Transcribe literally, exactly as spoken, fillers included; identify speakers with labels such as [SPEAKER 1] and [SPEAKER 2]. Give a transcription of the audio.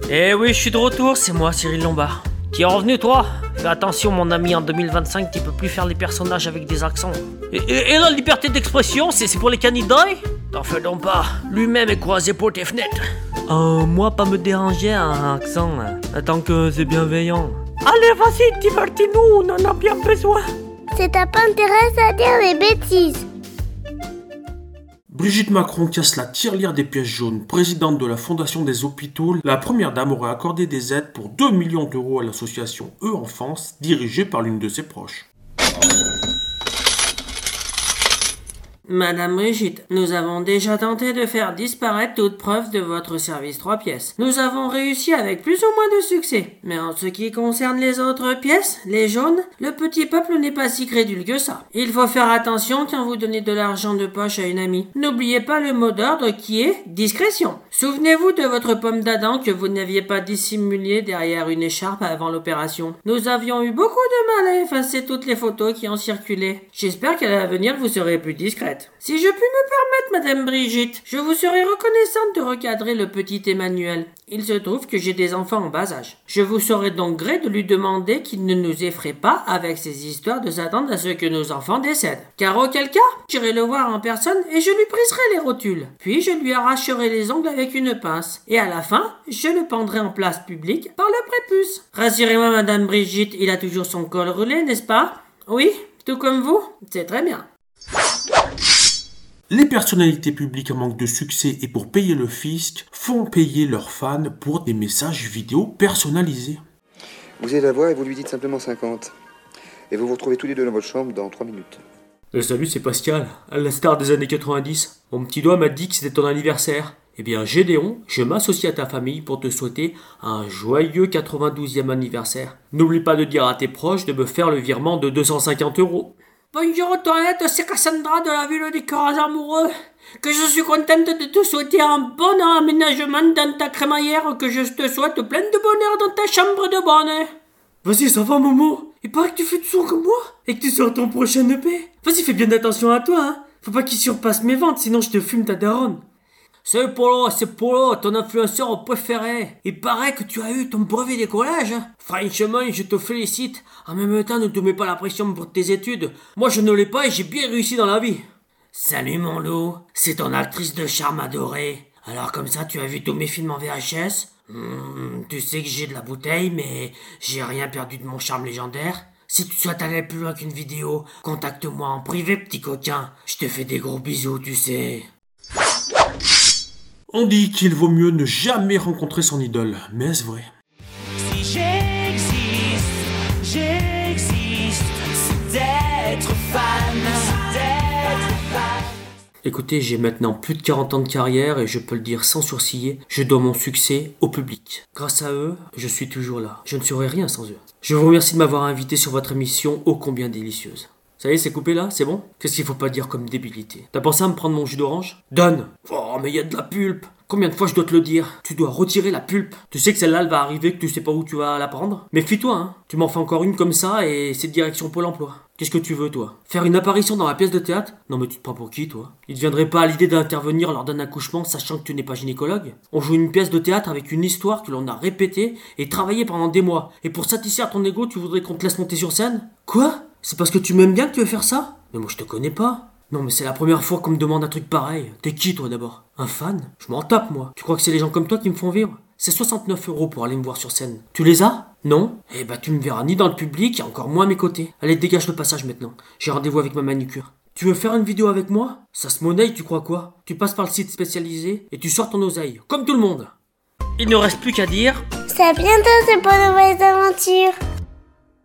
[SPEAKER 1] Eh oui, je suis de retour, c'est moi, Cyril Lombard. T'y es revenu, toi? Fais attention, mon ami, en deux mille vingt-cinq, tu peux plus faire des personnages avec des accents. Et, et, et la liberté d'expression, c'est pour les candidats? T'en fais donc pas, lui-même est croisé pour tes fenêtres. Euh, moi, pas me déranger un accent, hein, tant que c'est bienveillant. Allez, vas-y, divertis-nous, on en a bien besoin.
[SPEAKER 2] C'est à pas intérêt à dire des bêtises.
[SPEAKER 3] Brigitte Macron casse la tirelire des pièces jaunes. Présidente de la Fondation des hôpitaux, la première dame aurait accordé des aides pour deux millions d'euros à l'association E-Enfance, dirigée par l'une de ses proches.
[SPEAKER 4] Madame Brigitte, nous avons déjà tenté de faire disparaître toute preuve de votre service trois pièces. Nous avons réussi avec plus ou moins de succès. Mais en ce qui concerne les autres pièces, les jaunes, le petit peuple n'est pas si crédule que ça. Il faut faire attention quand vous donnez de l'argent de poche à une amie. N'oubliez pas le mot d'ordre qui est discrétion. Souvenez-vous de votre pomme d'Adam que vous n'aviez pas dissimulée derrière une écharpe avant l'opération. Nous avions eu beaucoup de mal à effacer toutes les photos qui ont circulé. J'espère qu'à l'avenir vous serez plus discrète. Si je puis me permettre, Madame Brigitte, je vous serais reconnaissante de recadrer le petit Emmanuel. Il se trouve que j'ai des enfants en bas âge. Je vous saurais donc gré de lui demander qu'il ne nous effraie pas avec ces histoires de s'attendre à ce que nos enfants décèdent. Car auquel cas, j'irai le voir en personne et je lui briserai les rotules. Puis je lui arracherai les ongles avec une pince. Et à la fin, je le pendrai en place publique par le prépuce. Rassurez-moi, Madame Brigitte, il a toujours son col roulé, n'est-ce pas? Oui, tout comme vous? C'est très bien.
[SPEAKER 3] Les personnalités publiques en manque de succès et pour payer le fisc font payer leurs fans pour des messages vidéo personnalisés.
[SPEAKER 5] Vous allez la voir et vous lui dites simplement cinquante. Et vous vous retrouvez tous les deux dans votre chambre dans trois minutes.
[SPEAKER 1] Euh, salut, c'est Pascal, la star des années quatre-vingt-dix. Mon petit doigt m'a dit que c'était ton anniversaire. Eh bien, Gédéon, je m'associe à ta famille pour te souhaiter un joyeux quatre-vingt-douzième anniversaire. N'oublie pas de dire à tes proches de me faire le virement de deux cent cinquante euros.
[SPEAKER 4] Bonjour Toinette, c'est Cassandra de la ville des cœurs amoureux. Que je suis contente de te souhaiter un bon aménagement dans ta crémaillère, que je te souhaite plein de bonheur dans ta chambre de bonne.
[SPEAKER 1] Vas-y, ça va, Momo? Il paraît que tu fais du son comme moi et que tu sors ton prochain E P. Vas-y, fais bien attention à toi, hein. Faut pas qu'il surpasse mes ventes, sinon je te fume ta daronne.
[SPEAKER 4] C'est Polo, c'est Polo, ton influenceur préféré. Il paraît que tu as eu ton brevet d'écolage. Franchement, je te félicite. En même temps, ne te mets pas la pression pour tes études. Moi, je ne l'ai pas et j'ai bien réussi dans la vie. Salut mon loup, c'est ton actrice de charme adorée. Alors comme ça, tu as vu tous mes films en V H S? hmm, Tu sais que j'ai de la bouteille, mais j'ai rien perdu de mon charme légendaire. Si tu souhaites aller plus loin qu'une vidéo, contacte-moi en privé, petit coquin. Je te fais des gros bisous, tu sais.
[SPEAKER 3] On dit qu'il vaut mieux ne jamais rencontrer son idole, mais est-ce vrai?
[SPEAKER 6] Si j'existe, j'existe, c'est d'être fan, d'être fan.
[SPEAKER 1] Écoutez, j'ai maintenant plus de quarante ans de carrière et je peux le dire sans sourciller, je dois mon succès au public. Grâce à eux, je suis toujours là. Je ne serais rien sans eux. Je vous remercie de m'avoir invité sur votre émission ô combien délicieuse. Ça y est, c'est coupé là? C'est bon? Qu'est-ce qu'il faut pas dire comme débilité? T'as pensé à me prendre mon jus d'orange? Donne! Oh, mais y a de la pulpe! Combien de fois je dois te le dire? Tu dois retirer la pulpe. Tu sais que celle-là, elle va arriver, que tu sais pas où tu vas la prendre? Méfie-toi, hein. Tu m'en fais encore une comme ça et c'est direction Pôle emploi. Qu'est-ce que tu veux, toi? Faire une apparition dans la pièce de théâtre? Non mais tu te prends pour qui, toi? Il te viendrait pas à l'idée d'intervenir lors d'un accouchement sachant que tu n'es pas gynécologue? On joue une pièce de théâtre avec une histoire que l'on a répétée et travaillée pendant des mois. Et pour satisfaire ton ego, tu voudrais qu'on te laisse monter sur scène? Quoi? C'est parce que tu m'aimes bien que tu veux faire ça? Mais moi je te connais pas. Non mais c'est la première fois qu'on me demande un truc pareil. T'es qui toi d'abord? Un fan? Je m'en tape moi. Tu crois que c'est les gens comme toi qui me font vivre? C'est soixante-neuf euros pour aller me voir sur scène. Tu les as? Non? Eh bah tu me verras ni dans le public et encore moins à mes côtés. Allez dégage le passage maintenant. J'ai rendez-vous avec ma manucure. Tu veux faire une vidéo avec moi? Ça se monnaie, tu crois quoi? Tu passes par le site spécialisé et tu sors ton oseille. Comme tout le monde. Il ne reste plus qu'à dire...
[SPEAKER 2] C'est à bientôt, c'est pour de nouvelles aventures.